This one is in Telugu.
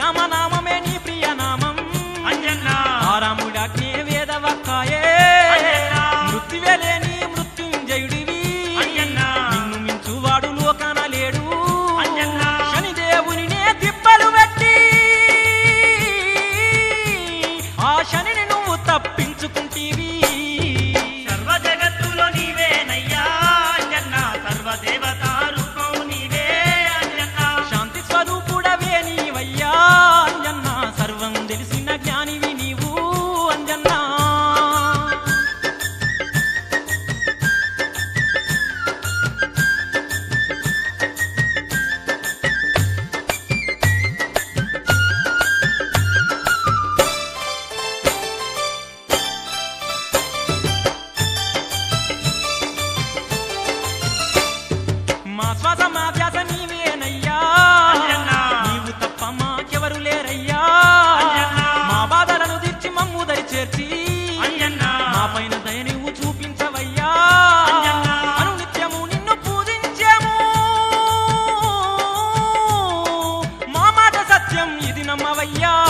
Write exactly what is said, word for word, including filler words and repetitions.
రామనామమే నీ ప్రియ నామం అంజన్నా రాముడాజ్ఞే వేదవాక్కాయే మృత్యువే లేని మృత్యుంజయుడివి అంజన్నా నిన్ను మించువాడు లోకాన లేడు అంజన్నా శనిదేవుని దిబ్బలు పెట్టి ఆ శనిని నువ్వు తప్పించుకుంటీవి సర్వ జగత్తులో నీవేనయ్యా అంజన్నా సర్వదేవతా రూపం నీవే అంజన్నా శాంతి స్వరూపుడవే నీవయ్యా అంజన్నా సర్వం తెలిసిన జ్ఞానివి నీవు అంజన్నా మా శ్వాస మా ధ్యాస నీవేనయ్యా అంజన్నా నీవు తప్ప మాకెవరు లేరయ్యా అంజన్నా మా బాధలను తీర్చి మమ్ము దరి చేర్చి అంజన్నా మా పైన దయ నువ్వు చూపించవయ్యా అంజన్నా అనునిత్యము నిన్ను పూజించాము మా మాట సత్యం ఇది నమ్మవయ్యా